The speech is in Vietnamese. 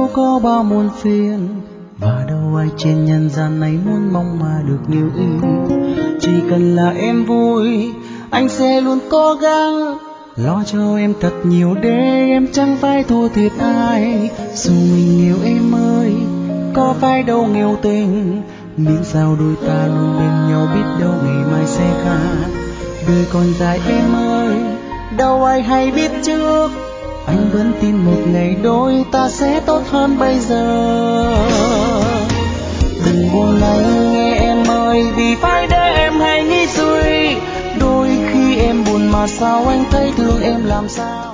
dẫu có bao muôn phiền, và đâu ai trên nhân gian này muốn mong mà được như ý. Chỉ cần là em vui, anh sẽ luôn cố gắng lo cho em thật nhiều để em chẳng phải thua thiệt ai. Dù mình yêu em ơi, có phải đâu nghèo tình, miễn sao đôi ta luôn bên nhau, biết đâu ngày mai sẽ khác. Đời còn dài em ơi, đâu ai hay biết trước, anh vẫn tin một ngày đôi ta sẽ tốt hơn bây giờ. Đừng buồn anh nghe em ơi, vì phải để em hay nghĩ suy. Đôi khi em buồn mà sao anh thấy thương em làm sao.